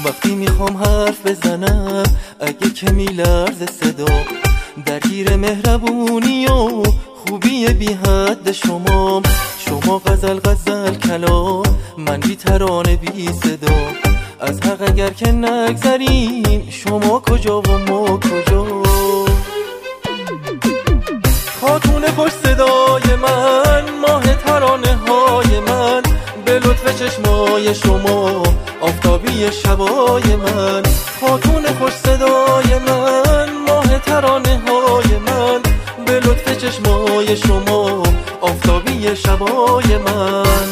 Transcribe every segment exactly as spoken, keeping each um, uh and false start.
وقتی میخوام حرف بزنم اگه کمی لرز صدا، درگیر مهربونی و خوبی بی حد شما. شما غزل غزل کلام، من بی ترانه بی صدا. از حق اگر که نگذریم، شما کجا و ما کجا؟ خاتون خوش صدای من، ماه ترانه های من، به لطف چشمای شما آفتابی شبای من. خاتون خوش صدای من، ماه ترانه های من، به لطف چشمای شما آفتابی شبای من.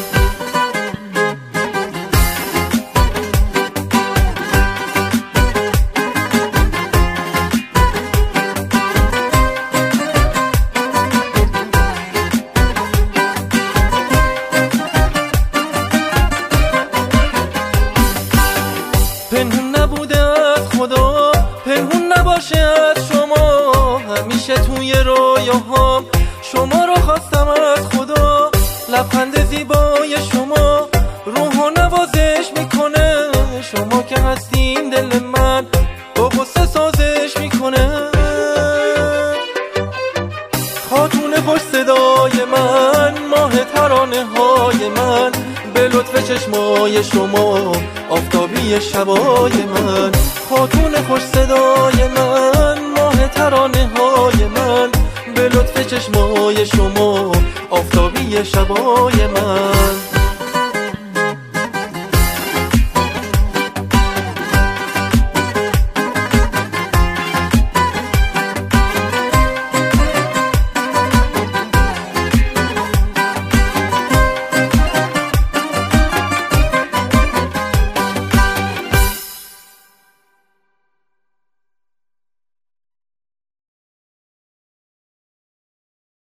پنهون نبوده از خدا، پنهون نباشه از شما، همیشه توی رویاهام شما رو خواستم از خدا. لبخند زیبای شما روحو نوازش میکنه، شما که هستین دل من با غصه سازش میکنه. خاتون خوش صدای من، ماه ترانه های من، به لطف چشمای شما آفتابی شبای من. خاتون خوش صدای من، ماه ترانه های من، به لطف چشمای شما آفتابی شبای من.